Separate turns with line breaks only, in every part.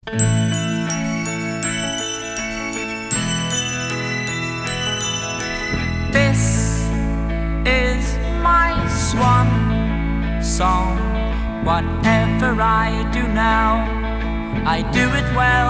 This is my swan song. Whatever I do now, I do it well.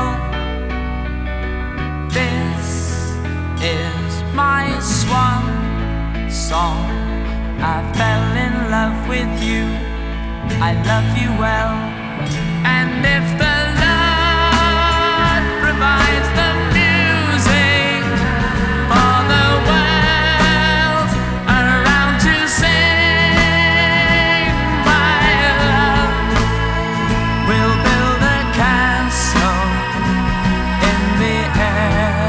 This is my swan song. I fell in love with you, I love you well. And if the Lord provides the music for the world around to sing, my love, we'll build a castle in the air.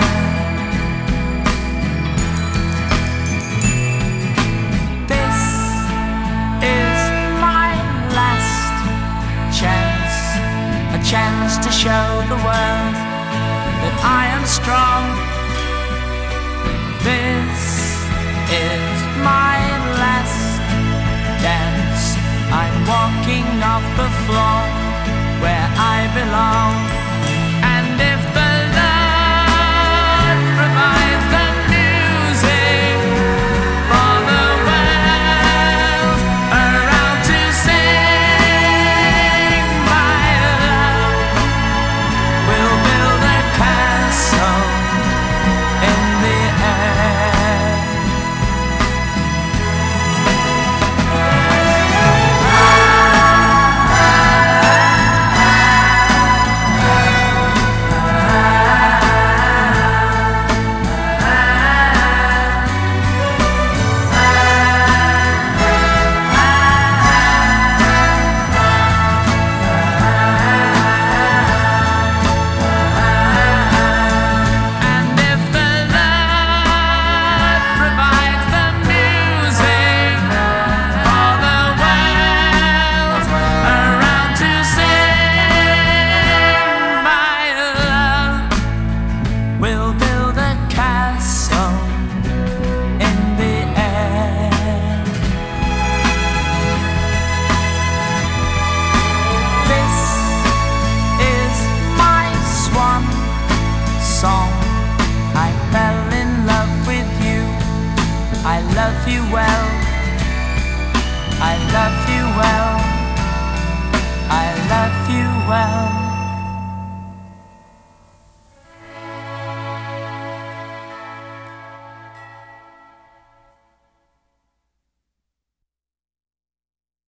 This is my last chance, a chance to show the world that I am strong. This is my last dance, I'm walking off the floor.